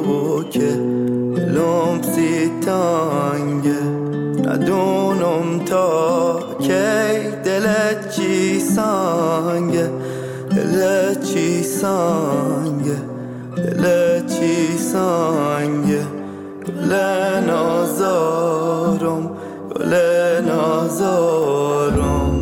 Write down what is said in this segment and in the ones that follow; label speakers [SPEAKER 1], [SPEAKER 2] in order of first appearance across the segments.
[SPEAKER 1] که لمسی تانگه ندونم تا کی دلت چی سانگه دلت چی سانگه دلت چی سانگه گل نازارم گل نازارم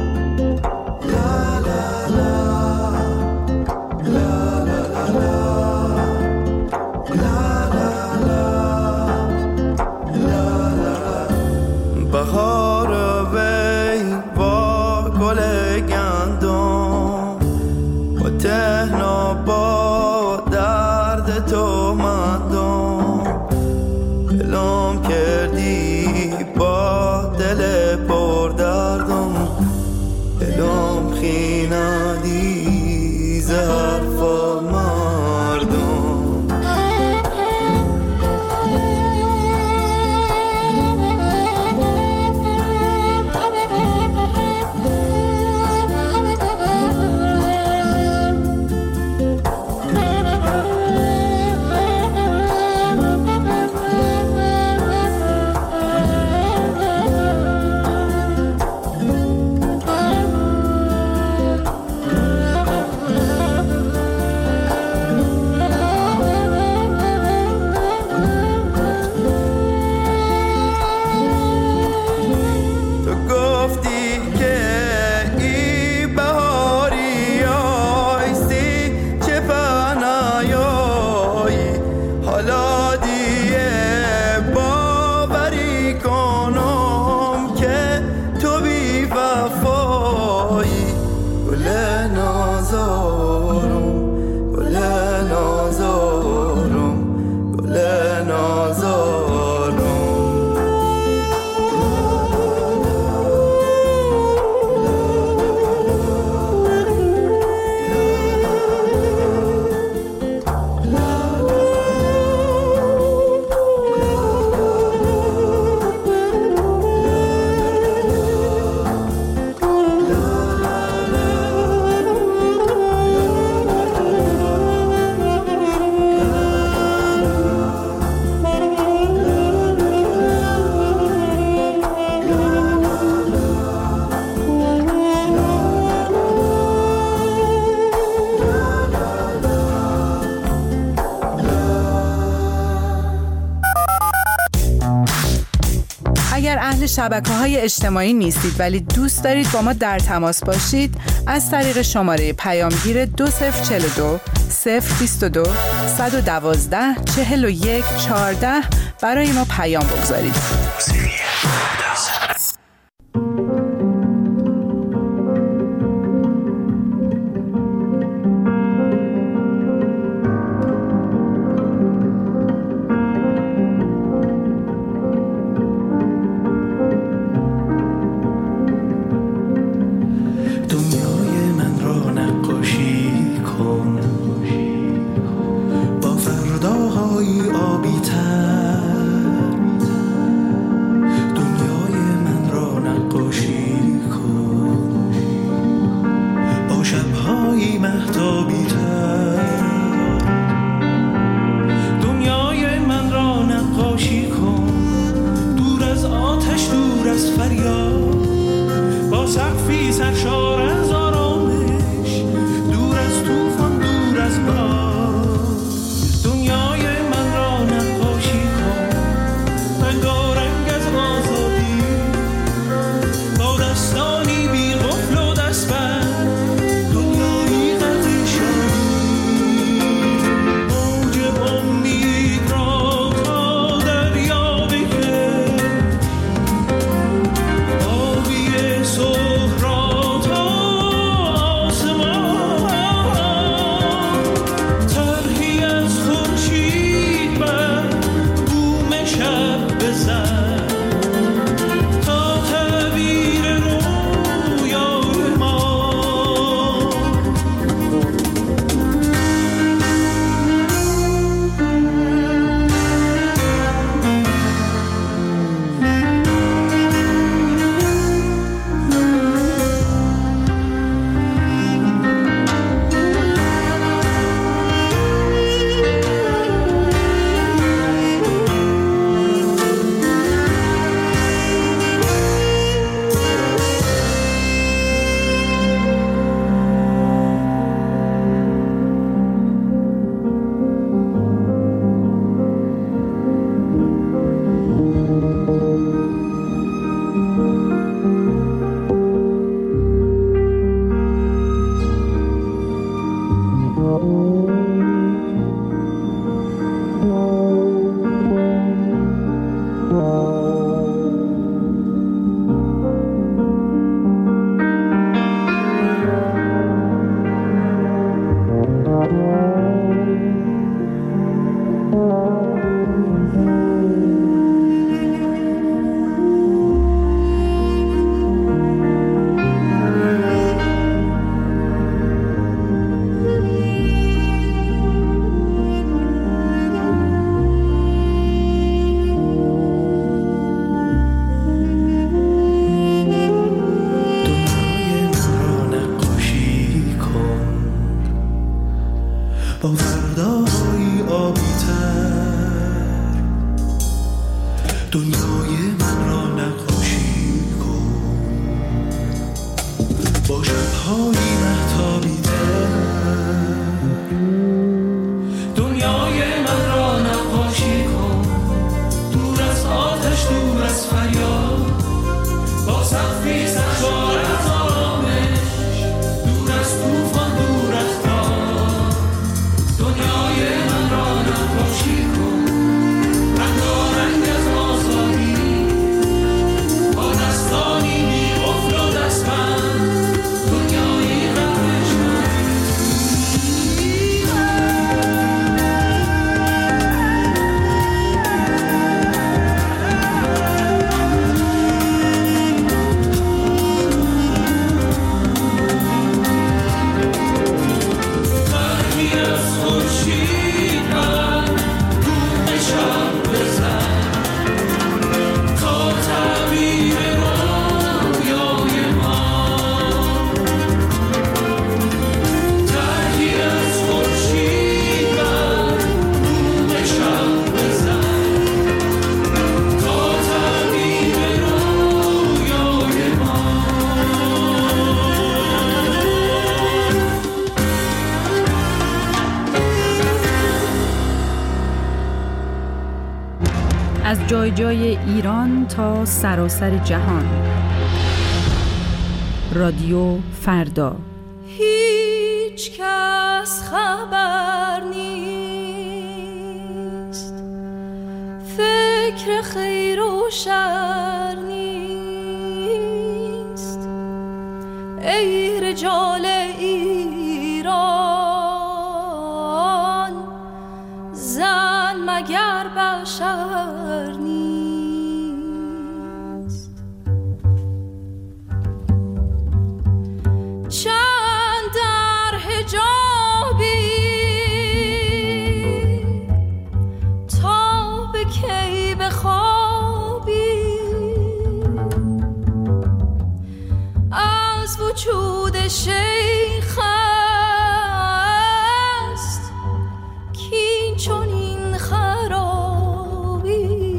[SPEAKER 1] بهار وی با گل گندم و تهنا با درد تو مندم دلم کردی با دل پر دردم دلم خیندی زرف و مردم
[SPEAKER 2] اگر اهل شبکه‌های اجتماعی نیستید ولی دوست دارید با ما در تماس باشید، از طریق شماره پیامگیر 2042 022 112 41 14 برای ما پیام بگذارید.
[SPEAKER 3] دنیای من را نقاشی
[SPEAKER 1] دنیای من را نقاشی کن با شب‌های مهتابی تر. دنیای من را نقاشی کن، دور از آتش، دور از فریاد، با سقفی سرشار از آرامش، دور از طوفان، دور از باد. دنیای من را نقاشی کن، رنگارنگ از آزادی، با دستانی بی قفل و دستبند، دنیایی قبلش
[SPEAKER 2] از جای جای ایران تا سراسر جهان. رادیو فردا.
[SPEAKER 3] هیچ کس خبر نیست، فکر خیر و شر نیست. ای رجال ایران، زن مگر بشر نیست؟ چند در حجابی تا به کی بخوابی، از وجود شیخ است کین چنین خرابی.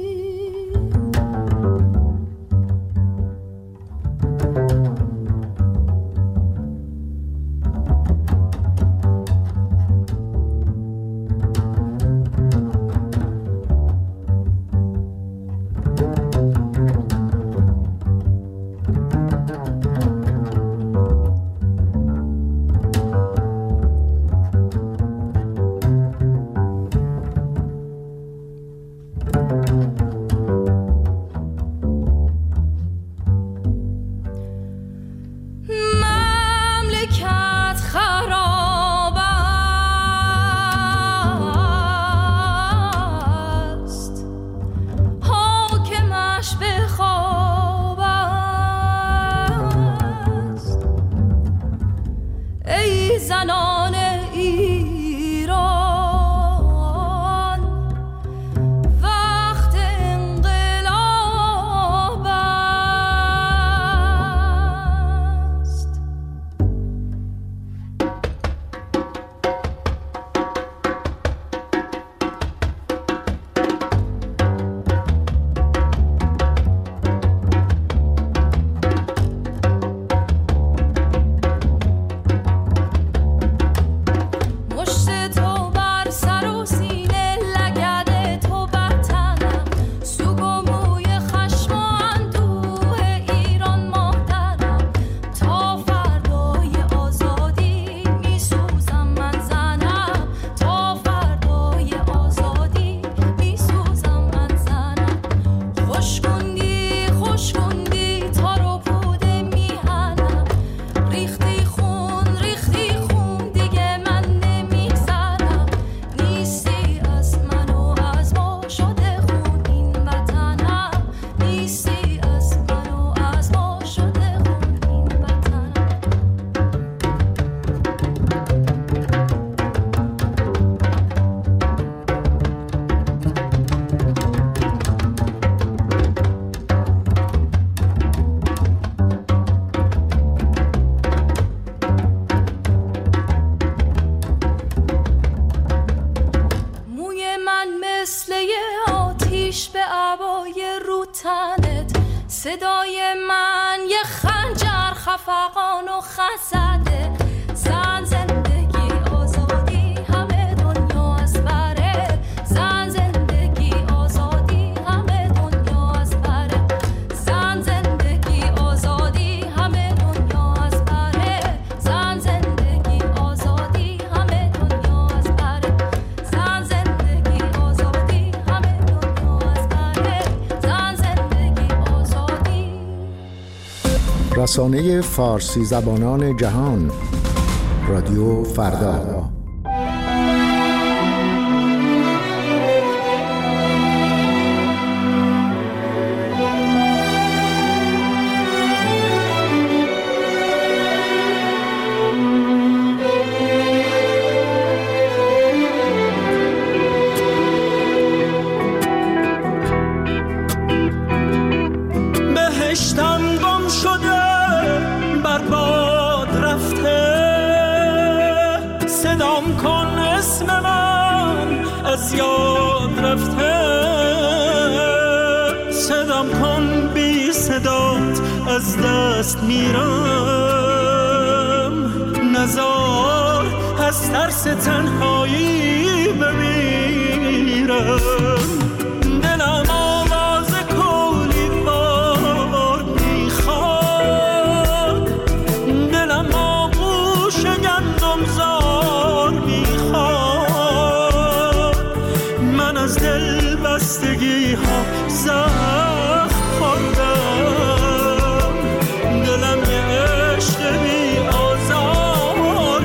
[SPEAKER 3] زنان ایران وقت انقلاب است. مثل آتیش ریش به عبای رو تنت، صدای من یه خنجر خفقان و خزده. زن زندگی آزادی همه دنیا از بره، زن زندگی آزادی همه دنیا از بره، زن زندگی آزادی همه دنیا از بره، زن زندگی آزادی همه دنیا از بره، زن زندگی آزادی همه دنیا از بره، زن زندگی آزادی.
[SPEAKER 4] رسانه فارسی زبانان جهان، رادیو فردا.
[SPEAKER 1] بهشتم گم شده برباد رفته، صدام کن اسم من از یاد رفته، صدام کن بی صدات از دست میرم، نزار از ترس تنهایی بمیرم، دلم آواز کولی بار میخواد، دلم آغوش گندم زار میخواد، من از دل بستگی ها زخم خوردم، دلم یه عشق بی آزار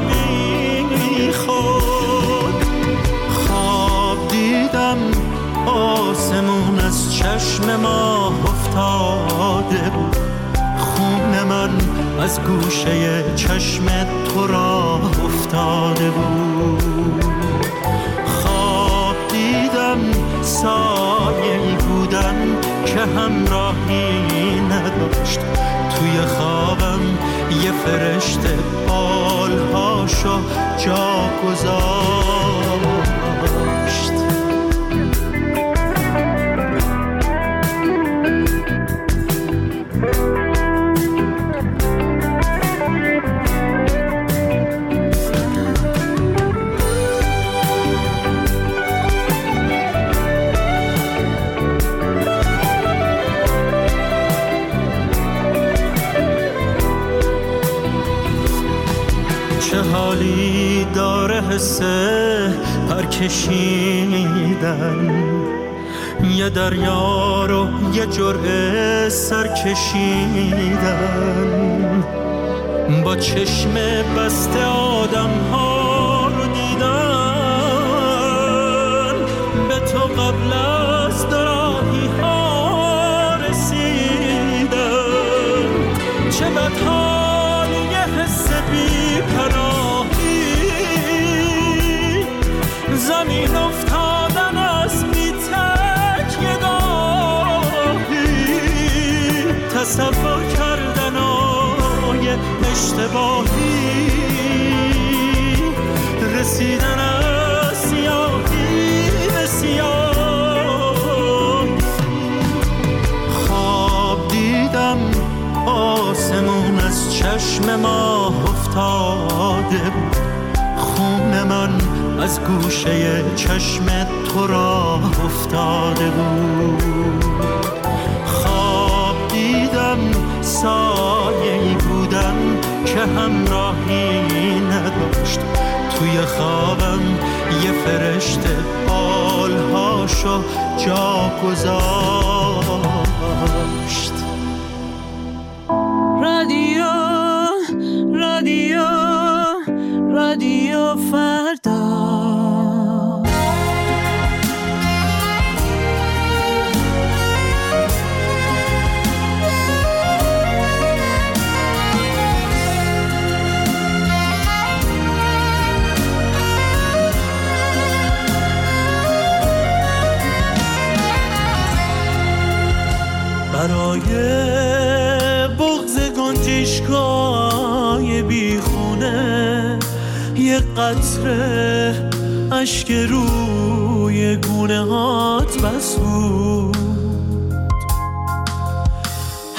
[SPEAKER 1] میخواد، خواب دیدم آسمون از چشم ما افتاده بود، خون من از گوشه چشم تو را افتاده بود، خواب دیدم سایه‌ای بودن که همراهی نداشت، توی خوابم یه فرشته بالهاشو جا گذاشت. چه حالی داره حسه پرکشیدن، یه دریا رو یه جرعه سر کشیدن، با چشم بسته آدم ها رو دیدن، به تو قبل از دراهی ها رسیدن، چه بدحال یه حس بی پناهی، زمین افتادن از بی تکیه گاهی، تصور کردن آی اشتباهی، رسیدن از سیاهی به سیاهی، خواب دیدم آسمون از چشم ما افتاده بود، خون من از گوشه چشم تو را افتاده بود، خواب دیدم سایه‌ای بودن که همراهی نداشت، توی خوابم یه فرشته بالهاشو جا گذاشت.
[SPEAKER 5] رادیو رادیو رادیو فردا.
[SPEAKER 1] برای بغض گنجشگاه بیخونه یه قطره اشک روی گونه هات بس بود،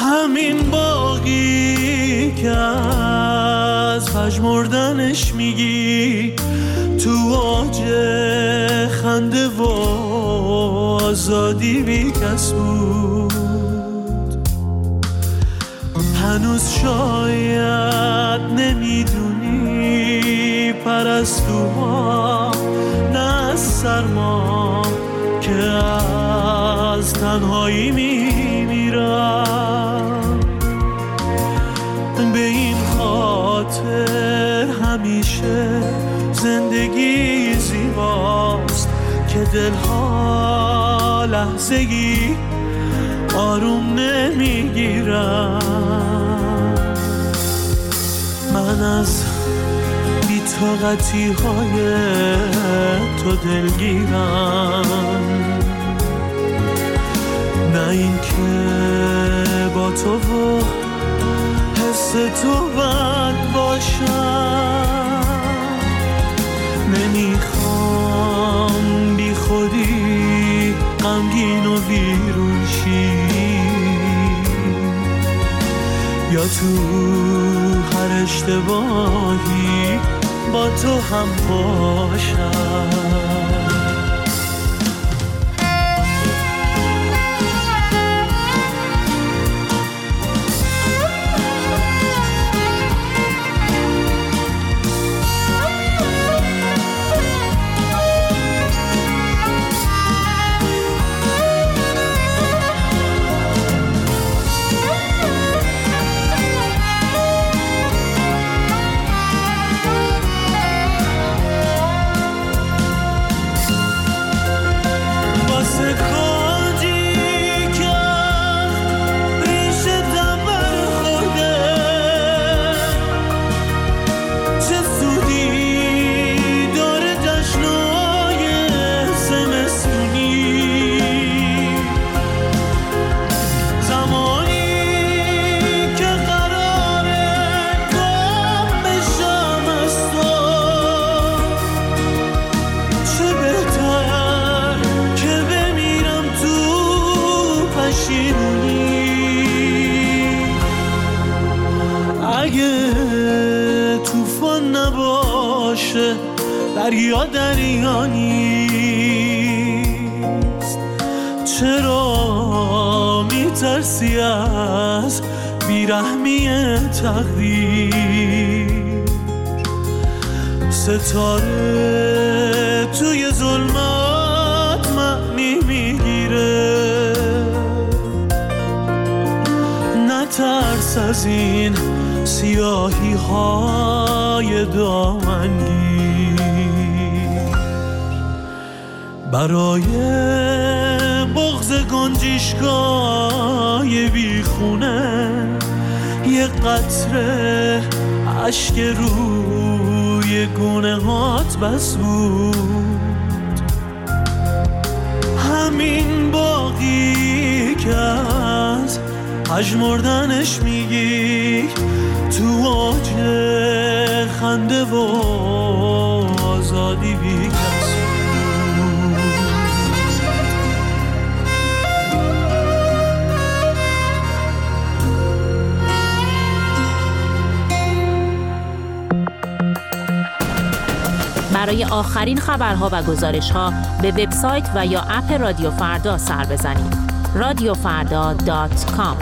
[SPEAKER 1] همین باقی که از پژمردنش میگی تو اوج خنده و آزادی بی کس بود. هنوز شاید نمیدونی پرستوها نه از سرما که از تنهایی میمیرم. به این خاطر همیشه زندگی زیباست که دلها لحظه‌ای آروم نمیگیرم. من از بی‌طاقتی های تو دلگیرم، نه این که با تو و حس تو بد باشم. نمیخوام بی خودی غمگین و ویرون شی یا تو هر اشتباهی با تو هم باشم. دریا دریا نیست، چرا میترسی از بیرحمی تقدیر؟ ستاره توی ظلمات معنی میگیره، نترس از این سیاهی های دامنگیر. برای بغض گنجشگاه بیخونه یه قطره اشک روی گونه هات بس بود. همین باقی که از پژمردنش میگی تو اوج خنده و آزادی بی کس.
[SPEAKER 6] برای آخرین خبرها و گزارش‌ها به وبسایت و یا اپ رادیو فردا سر بزنید. radiofarda.com.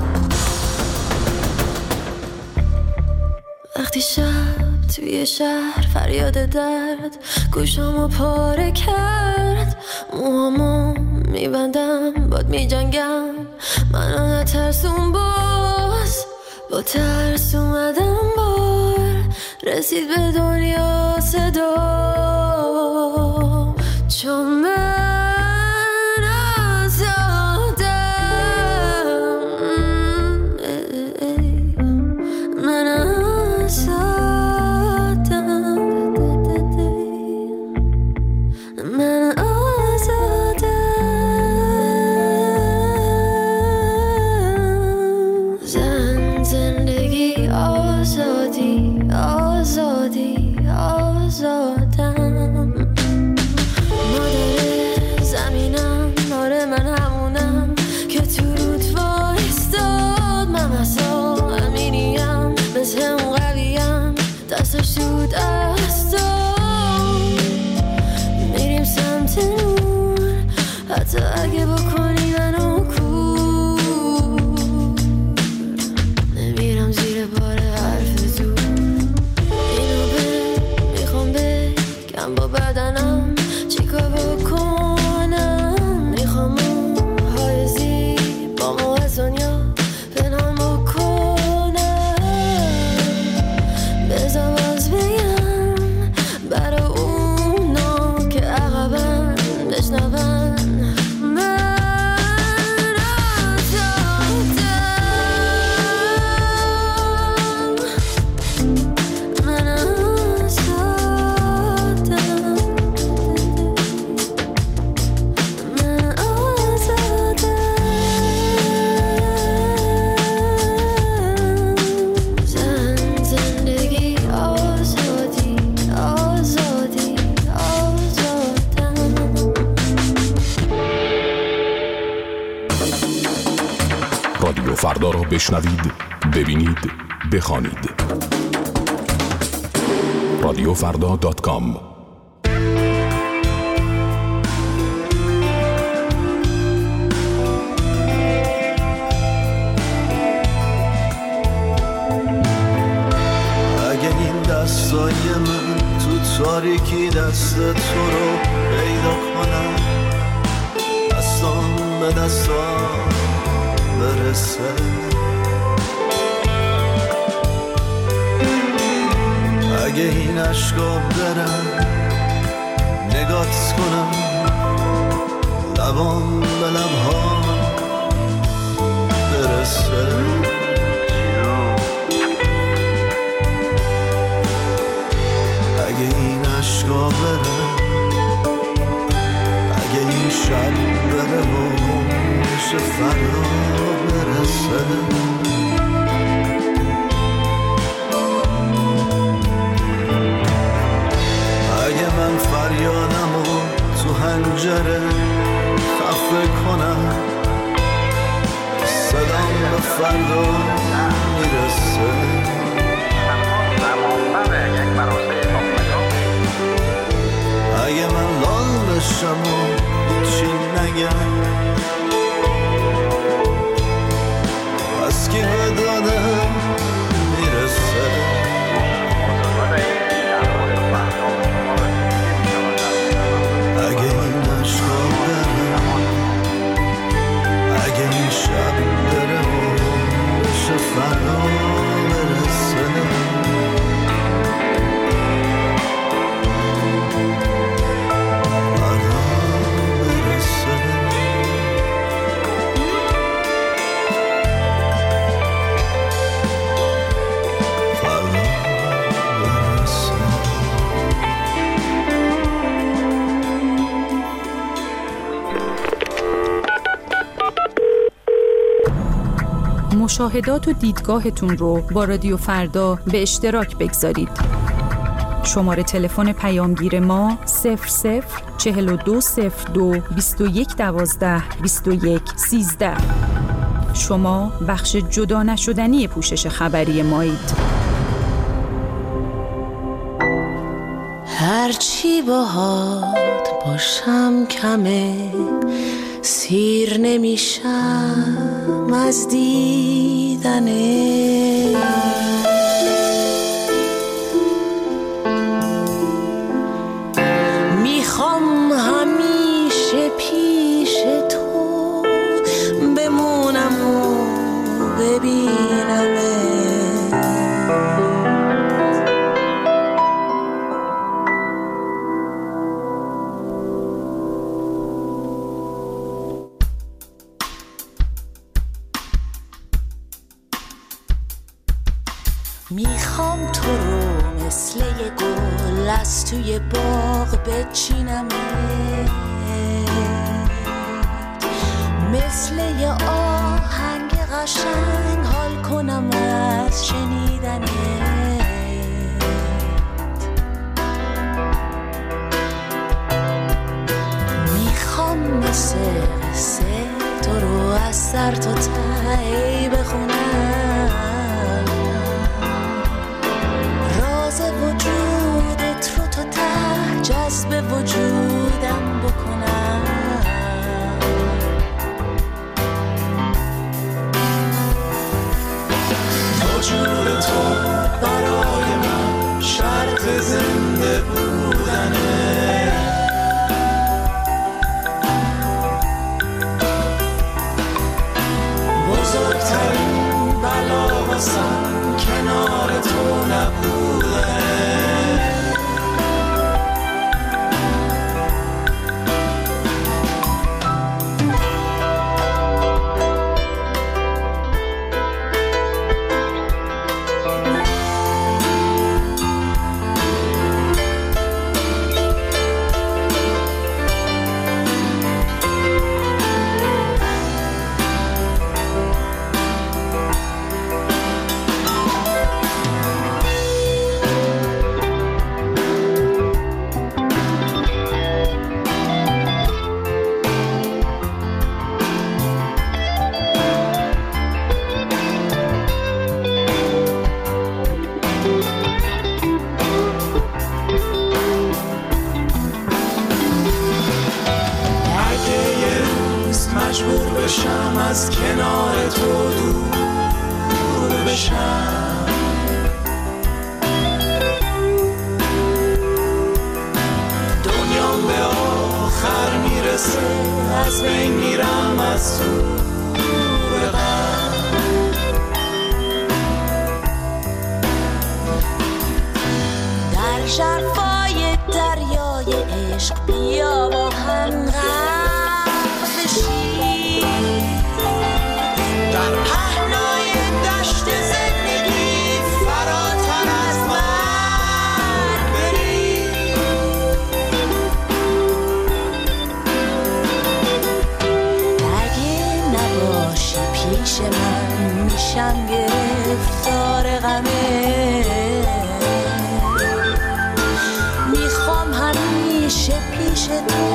[SPEAKER 3] وقتی شب توی شهر فریاد درد گوشامو پاره کرد، موهامو میبندم باد میجنگم، منو نترسون باز، با ترس اومدم بار رسید به دنیا صدا، چون من آزادم، من آزادم، من آزادم. زندگی آزادی آزادی آزادم.
[SPEAKER 7] رادیو فردا را بشنوید، ببینید، بخوانید. رادیوفردا.com.
[SPEAKER 8] اگه این دستای من تو تاریکی دست تو رو پیدا کنم، دستان به دستان برسه، اگه این عشقا برم نگات کنم، لبان به لبها برسه، اگه این عشقا برم، اگه این شب بره و بشه فردا برسه، اگه من فریادمو تو حنجره خفه کنم، صدام به فردا میرسه، اگه من لال بشم و چی نگم، از کی به دادم میرسه، اگه این عشقا برم، اگه این شب بره و بشه فردا برسه،
[SPEAKER 9] مشاهدات و دیدگاهتون رو با رادیو فردا به اشتراک بگذارید. شماره تلفن پیامگیر ما 004202 2112 2113. شما بخش جدا نشدنی پوشش خبری مایید.
[SPEAKER 10] هرچی باهات باشم کمه، سیر نمیشم از دیدنه، میخوام همیشه پیش تو بمونم و ببینمه، میخوام تو رو مثل یه گل از توی باغ بچینم، مثل یه آهنگ قشنگ حال کنم از شنیدنت، میخوام مثل قصه تو رو از سر تا ته بخونم، وجودت رو تا ته جذب وجودم بکنم، وجود تو برای من شرط زنده بودنه، بزرگترین بلا واسم کنار تو نبوده،
[SPEAKER 1] بشم، از کنار تو دور بشم. دنیام به آخر میرسه، از بین میرم از تو به غم.
[SPEAKER 10] در ژرفای دریای عشق بیا با هم غرق بشیم،
[SPEAKER 1] در پهنای دشت زندگی فراتر از مرگ بریم.
[SPEAKER 10] اگه نباشی پیش من میشم گرفتار غمه، میخوام همیشه پیش تو